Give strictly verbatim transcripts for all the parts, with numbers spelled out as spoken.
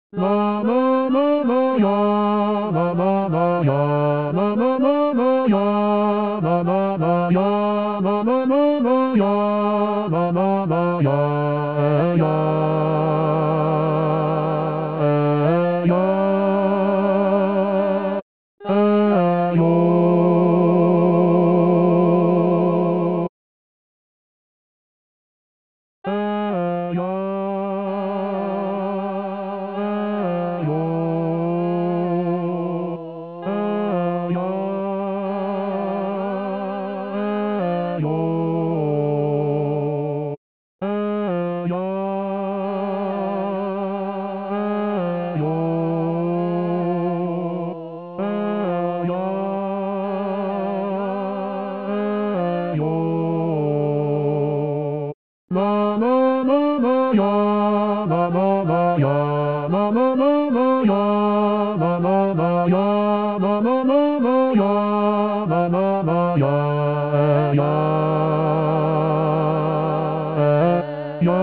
La la la la ya, la la la ya, la la la la ya, la la la ya, la la la la ya, la la la ya, eh, ya, eh, ya, eh, yo. Eh, ya, eh, yo. Eh, ya, eh, yo. Eh, ya, eh, yo. Eh, ya, eh, yo. La la la la ya, la la la ya, la la la la ya, la la la ya, la la la la ya, la la la ya, eh, ya, eh, ya,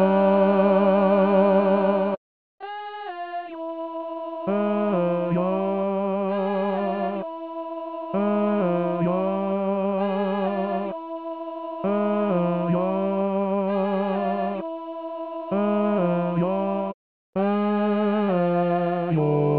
eh, ya, eh, ya, eh, ya. Eh, yo, eh, yo.